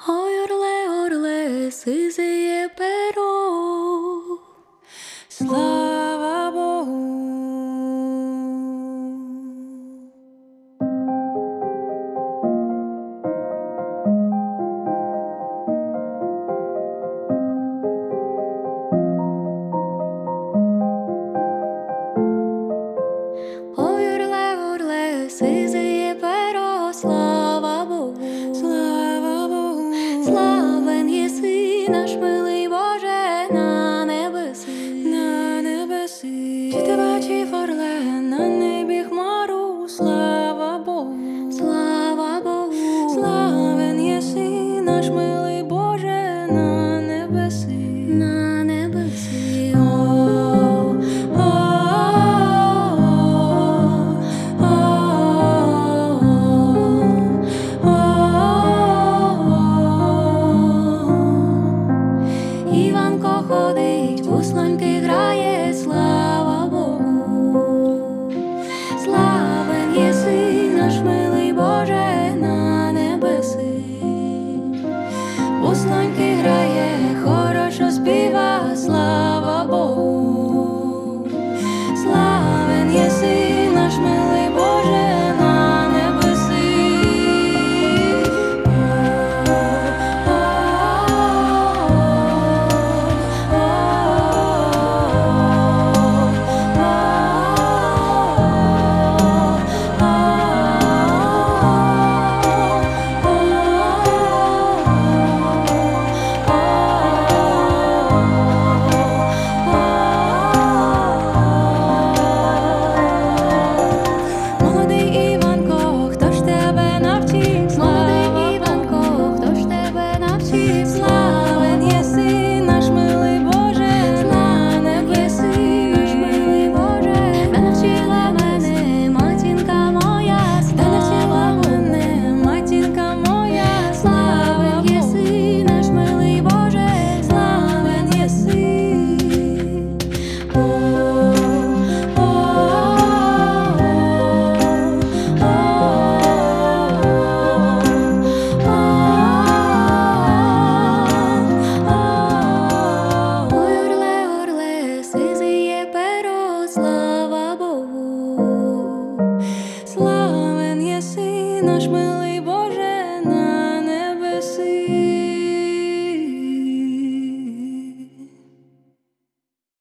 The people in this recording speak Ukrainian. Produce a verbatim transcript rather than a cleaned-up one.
Ой, орле, орле, сизиє перо, слава Богу. Ой, орле, орле, сизиє перо, слава Богу, слава Богу. Славен єси наш милий Боже на небеси, на небеси. Чи ти бачив, орле, на небі хмару, слава Богу, слава Богу. Славен єси наш милий Боже на небеси, на небеси. О, о, Іванко ходить, буслоньки грає, слава Богу. Славен єси наш милий Боже на небеси. Буслоньки грає, хорошо співа, слава Богу. Славен єси наш милий Боже на небеси. Молодий Іванко, хто ж тебе навчив? Молодий Іванко, хто ж тебе навчив? Славен єси наш милий Боже на небеси, наш милий Боже. Та навчила мене матінка моя, та навчила мене матінка моя. Славен єси наш милий Боже, славен єси. Ой, орле, орле, сизиє перо, слава Богу. Славен єси наш милий